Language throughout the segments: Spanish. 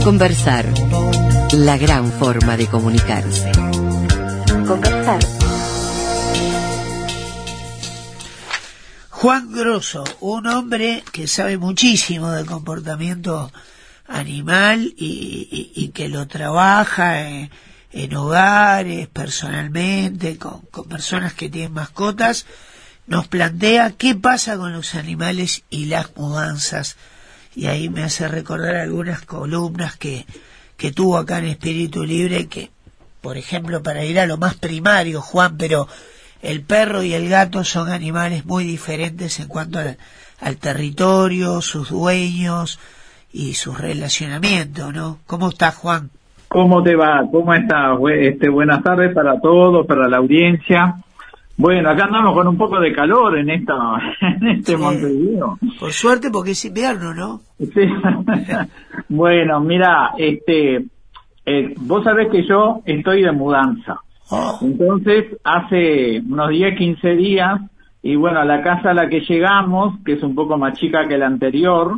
Conversar, la gran forma de comunicarse. Conversar. Juan Grosso, un hombre que sabe muchísimo de comportamiento animal y que lo trabaja en hogares, personalmente, con personas que tienen mascotas, nos plantea qué pasa con los animales y las mudanzas. Y ahí me hace recordar algunas columnas que tuvo acá en Espíritu Libre, que, por ejemplo, para ir a lo más primario, Juan, pero el perro y el gato son animales muy diferentes en cuanto al territorio, sus dueños y su relacionamiento, ¿no? ¿Cómo estás, Juan? ¿Cómo te va? ¿Cómo estás? Buenas tardes para todos, para la audiencia. Bueno, acá andamos con un poco de calor en Sí, Montevideo. por suerte, porque es invierno, ¿no? Sí. Bueno, mira, vos sabés que yo estoy de mudanza. Oh, Entonces, hace unos 10, 15 días, y bueno, a la casa a la que llegamos, que es un poco más chica que la anterior,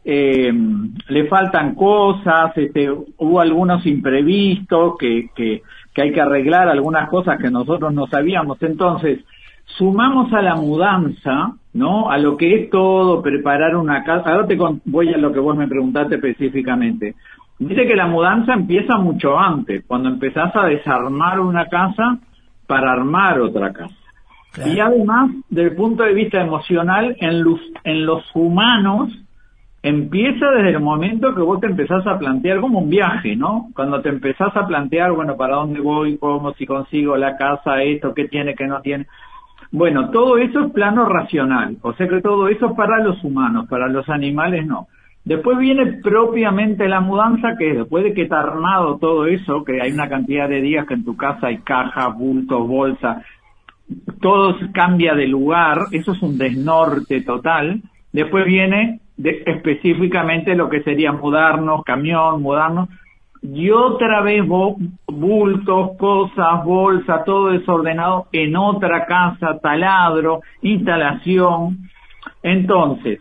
le faltan cosas, hubo algunos imprevistos que hay que arreglar, algunas cosas que nosotros no sabíamos. Entonces, sumamos a la mudanza, ¿no? A lo que es todo, preparar una casa. Ahora voy a lo que vos me preguntaste específicamente. Dice que la mudanza empieza mucho antes, cuando empezás a desarmar una casa para armar otra casa. claro. Y además, desde el punto de vista emocional, en los humanos, empieza desde el momento que vos te empezás a plantear como un viaje, ¿no? Cuando te empezás a plantear, bueno, ¿para dónde voy? ¿Cómo? Si consigo la casa, esto, ¿qué tiene, qué no tiene? Bueno, todo eso es plano racional, o sea que todo eso es para los humanos, para los animales no. Después viene propiamente la mudanza, que después de que está armado todo eso, que hay una cantidad de días que en tu casa hay cajas, bultos, bolsas, todo cambia de lugar, eso es un desnorte total. Después viene específicamente lo que sería mudarnos, camión, mudarnos, y otra vez bultos, cosas, bolsas, todo desordenado en otra casa, taladro, instalación. Entonces,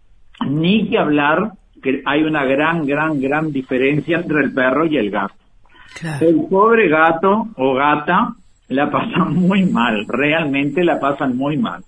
ni que hablar que hay una gran diferencia entre el perro y el gato. Claro. El pobre gato o gata la pasan muy mal, realmente la pasan muy mal.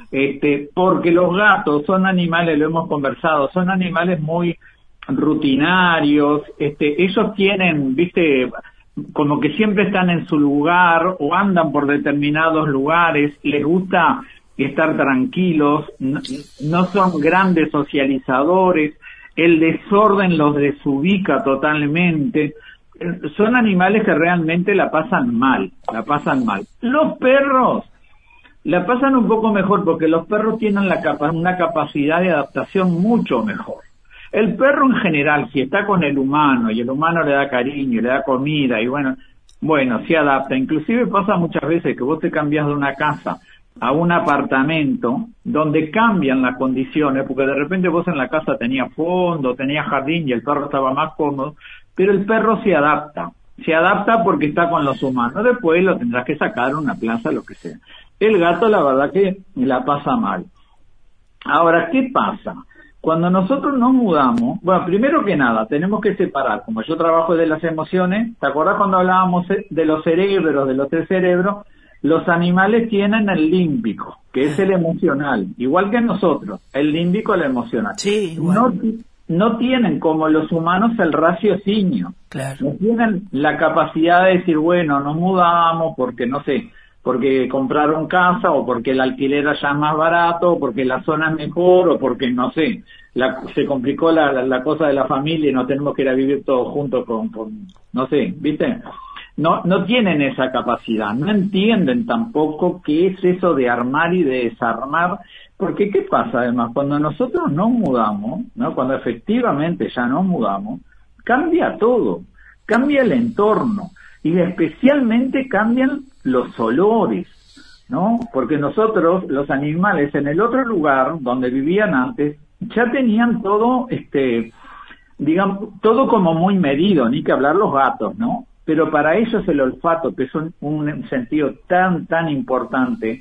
Porque los gatos son animales, lo hemos conversado, son animales muy rutinarios, ellos tienen, viste, como que siempre están en su lugar o andan por determinados lugares, les gusta estar tranquilos, no son grandes socializadores, el desorden los desubica totalmente, son animales que realmente la pasan mal. Los perros la pasan un poco mejor porque los perros tienen una capacidad de adaptación mucho mejor. El perro en general, si está con el humano y el humano le da cariño, le da comida y bueno, se adapta. Inclusive pasa muchas veces que vos te cambias de una casa a un apartamento donde cambian las condiciones, porque de repente vos en la casa tenías fondo, tenías jardín y el perro estaba más cómodo, pero el perro se adapta porque está con los humanos. Después lo tendrás que sacar a una plaza, lo que sea. El gato la verdad que la pasa mal. Ahora, ¿qué pasa? Cuando nosotros nos mudamos, bueno, primero que nada, tenemos que separar, como yo trabajo de las emociones, ¿te acordás cuando hablábamos de los cerebros, de los 3 cerebros? Los animales tienen el límbico, que es el emocional, igual que nosotros, el límbico, el emocional. Sí, igual. No tienen como los humanos el raciocinio. Claro. No tienen la capacidad de decir, bueno, nos mudamos porque, no sé, porque compraron casa o porque el alquiler allá es más barato o porque la zona es mejor o porque, no sé, se complicó la cosa de la familia y nos tenemos que ir a vivir todos juntos con no sé, ¿viste? No tienen esa capacidad, no entienden tampoco qué es eso de armar y de desarmar, porque ¿qué pasa además? Cuando nosotros nos mudamos, ¿no? Cuando efectivamente ya nos mudamos, cambia todo, cambia el entorno y especialmente cambian los olores, ¿no? Porque nosotros, los animales, en el otro lugar donde vivían antes, ya tenían todo, digamos, todo como muy medido, ni que hablar los gatos, ¿no? Pero para ellos el olfato, que es un sentido tan importante,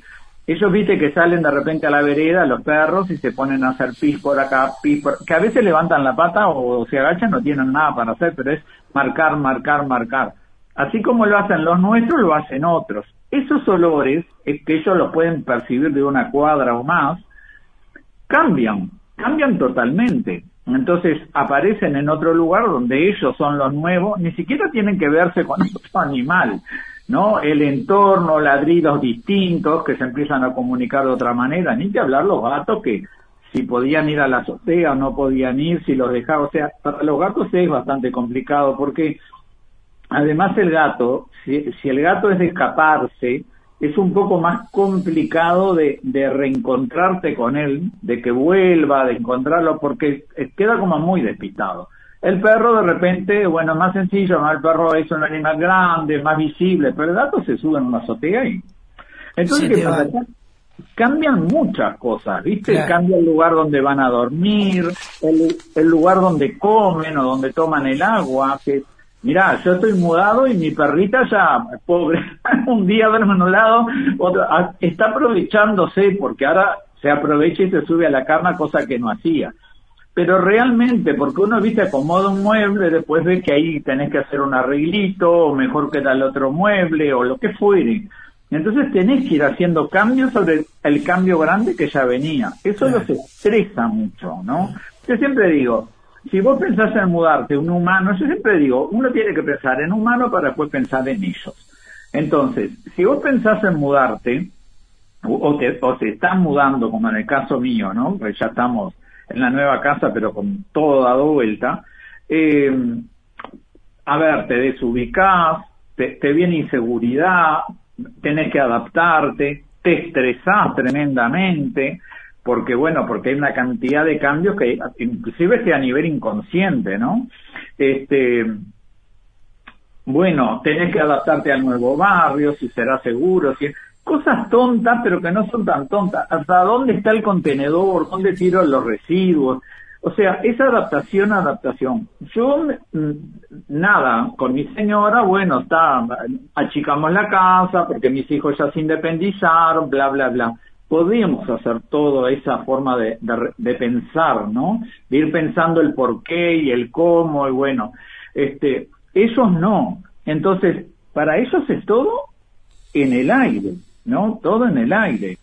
ellos viste que salen de repente a la vereda, los perros, y se ponen a hacer pis por acá, pis por... que a veces levantan la pata o se agachan, no tienen nada para hacer, pero es marcar, marcar, marcar. Así como lo hacen los nuestros, lo hacen otros. Esos olores, que ellos los pueden percibir de una cuadra o más, cambian totalmente. Entonces aparecen en otro lugar donde ellos son los nuevos, ni siquiera tienen que verse con otro animal, ¿no? El entorno, ladridos distintos que se empiezan a comunicar de otra manera, ni que hablar los gatos que si podían ir a la azotea o no podían ir, si los dejaba, o sea, para los gatos es bastante complicado porque además el gato, si el gato es de escaparse, es un poco más complicado de reencontrarte con él, de que vuelva, de encontrarlo, porque queda como muy despistado. El perro de repente, bueno, más sencillo, ¿no? El perro es un animal grande, más visible, pero el gato se sube en una azotea y... Entonces, ¿qué pasa? Cambian muchas cosas, ¿viste? Claro. Cambia el lugar donde van a dormir, el lugar donde comen o donde toman el agua, que... Mirá, yo estoy mudado y mi perrita ya, pobre, un día duerme en un lado, otro, está aprovechándose porque ahora se aprovecha y se sube a la cama, cosa que no hacía. Pero realmente, porque uno, viste, acomoda un mueble, después ve que ahí tenés que hacer un arreglito, o mejor queda el otro mueble, o lo que fuere. Entonces tenés que ir haciendo cambios sobre el cambio grande que ya venía. Eso los estresa mucho, ¿no? Yo siempre digo, si vos pensás en mudarte un humano, yo siempre digo, uno tiene que pensar en humano para después pensar en ellos. Entonces, si vos pensás en mudarte, o te estás mudando, como en el caso mío, ¿no? Pues ya estamos en la nueva casa, pero con todo dado vuelta, a ver, te desubicás, te viene inseguridad, tenés que adaptarte, te estresás tremendamente, porque hay una cantidad de cambios que inclusive es a nivel inconsciente, ¿no? Bueno, tenés que adaptarte al nuevo barrio, si será seguro, si cosas tontas, pero que no son tan tontas. ¿Hasta dónde está el contenedor? ¿Dónde tiro los residuos? O sea, esa adaptación. Yo, nada, con mi señora, bueno, achicamos la casa porque mis hijos ya se independizaron, bla, bla, bla. Podíamos hacer toda esa forma de pensar, ¿no? De ir pensando el por qué y el cómo, y bueno, ellos no. Entonces, para ellos es todo en el aire, ¿no? Todo en el aire.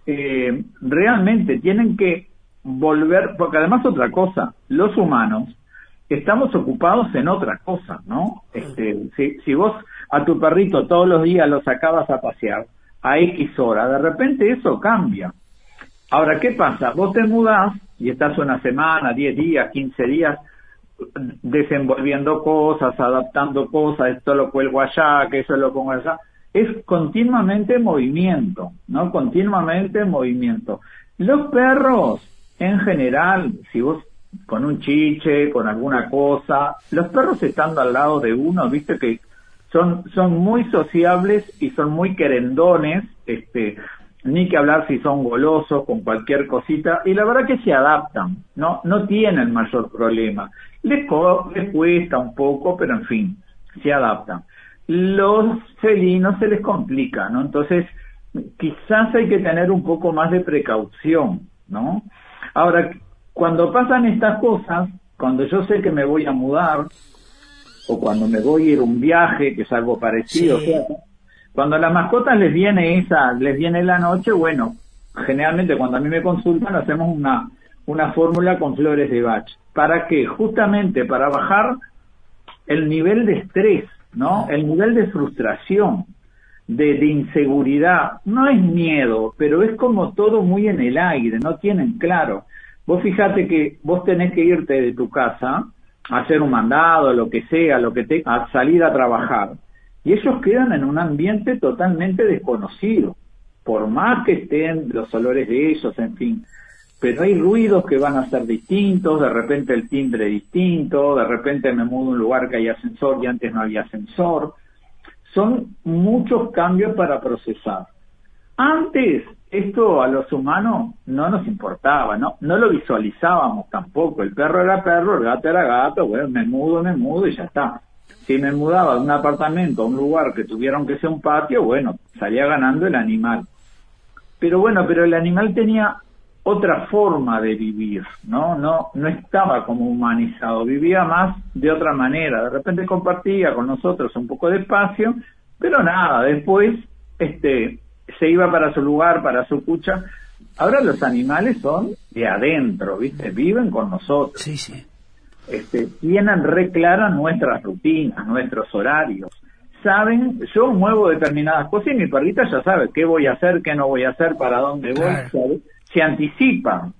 Realmente tienen que volver, porque además otra cosa, los humanos estamos ocupados en otra cosa, ¿no? Si vos a tu perrito todos los días lo sacabas a pasear, a X hora, de repente eso cambia. Ahora, ¿qué pasa? Vos te mudás y estás una semana, 10 días, 15 días desenvolviendo cosas, adaptando cosas, esto lo cuelgo allá, que eso lo pongo allá. Es continuamente movimiento, ¿no? Continuamente movimiento. Los perros, en general, si vos con un chiche, con alguna cosa, los perros estando al lado de uno, viste que son muy sociables y son muy querendones, ni que hablar si son golosos con cualquier cosita, y la verdad que se adaptan, no tienen mayor problema. Les cuesta un poco, pero en fin, se adaptan. Los felinos se les complica, ¿no? Entonces, quizás hay que tener un poco más de precaución, ¿no? Ahora, cuando pasan estas cosas, cuando yo sé que me voy a mudar, o cuando me voy a ir a un viaje, que es algo parecido, sí. O sea, cuando a las mascotas les viene la noche, bueno, generalmente cuando a mí me consultan hacemos una fórmula con flores de Bach. ¿Para qué? Justamente para bajar el nivel de estrés, ¿no? El nivel de frustración, de inseguridad. No es miedo, pero es como todo muy en el aire, no tienen claro. Vos fijate que vos tenés que irte de tu casa, hacer un mandado, lo que sea, a salir a trabajar. Y ellos quedan en un ambiente totalmente desconocido, por más que estén los olores de ellos, en fin. Pero hay ruidos que van a ser distintos, de repente el timbre distinto, de repente me mudo a un lugar que hay ascensor y antes no había ascensor. Son muchos cambios para procesar. Antes, esto a los humanos no nos importaba, no lo visualizábamos tampoco. El perro era perro, el gato era gato, bueno, me mudo y ya está. Si me mudaba de un apartamento a un lugar que tuvieron que ser un patio, bueno, salía ganando el animal. pero bueno, pero el animal tenía otra forma de vivir, no estaba como humanizado, vivía más de otra manera, de repente compartía con nosotros un poco de espacio, pero nada, después se iba para su lugar, para su cucha. Ahora los animales son de adentro, ¿viste? Viven con nosotros. Sí, sí. Tienen re claras nuestras rutinas, nuestros horarios. Saben, yo muevo determinadas cosas y mi perrita ya sabe qué voy a hacer, qué no voy a hacer, para dónde voy, Claro. ¿sabes? Se anticipa.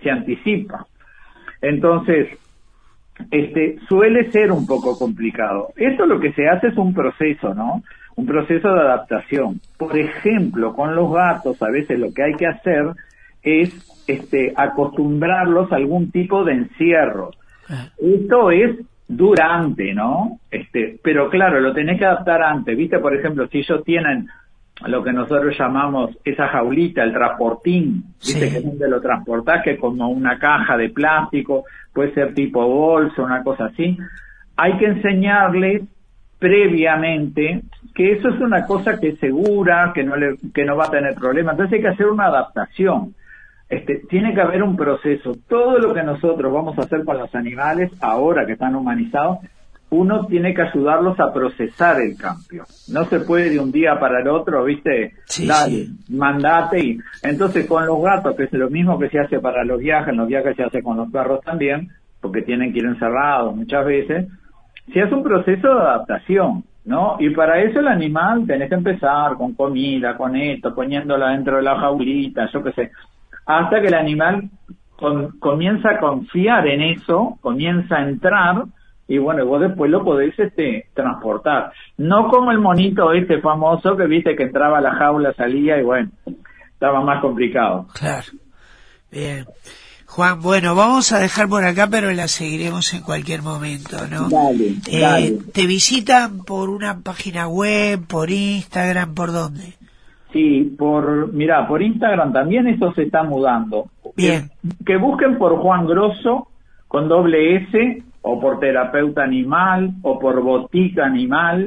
Entonces, suele ser un poco complicado. Esto lo que se hace es un proceso, ¿no? Un proceso de adaptación. Por ejemplo, con los gatos, a veces lo que hay que hacer es acostumbrarlos a algún tipo de encierro. Esto es durante, ¿no? Pero claro, lo tenés que adaptar antes, ¿viste? Por ejemplo, si ellos tienen lo que nosotros llamamos esa jaulita, el transportín, ¿viste? Sí. Que es donde lo transportás, que es como una caja de plástico, puede ser tipo bolsa, una cosa así. Hay que enseñarles previamente que eso es una cosa que es segura, que no va a tener problemas. Entonces hay que hacer una adaptación. Tiene que haber un proceso. Todo lo que nosotros vamos a hacer con los animales, ahora que están humanizados, uno tiene que ayudarlos a procesar el cambio. No se puede de un día para el otro, ¿viste? Sí, Dale, sí. mandate. Entonces con los gatos, que es lo mismo que se hace para los viajes, en los viajes se hace con los perros también, porque tienen que ir encerrados muchas veces, se hace un proceso de adaptación, ¿no? Y para eso el animal tenés que empezar con comida, con esto, poniéndola dentro de la jaulita, yo qué sé, hasta que el animal comienza a confiar en eso, comienza a entrar, y bueno, vos después lo podés transportar. No como el monito famoso que viste que entraba a la jaula, salía y bueno, estaba más complicado. Claro. Bien. Juan, bueno, vamos a dejar por acá, pero la seguiremos en cualquier momento, ¿no? Dale. ¿Te visitan por una página web, por Instagram, por dónde? Sí, por Instagram también eso se está mudando. Bien. Que busquen por Juan Grosso con doble S, o por Terapeuta Animal, o por Botica Animal,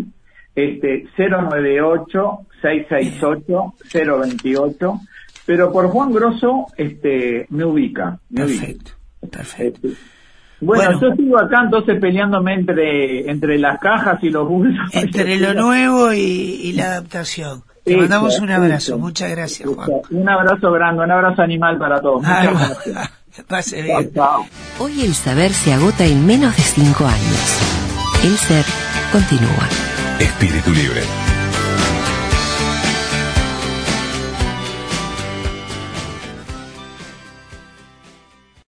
098-668-028, pero por Juan Grosso me ubica. Perfecto. Bueno, yo sigo acá entonces peleándome entre las cajas y los bolsos. Entre lo nuevo y la adaptación. Te mandamos un abrazo. Muchas gracias, Juan. Un abrazo grande, un abrazo animal para todos. Muchas gracias. Que pase bien. Chao. Hoy el saber se agota en menos de 5 años. El ser continúa. Espíritu Libre.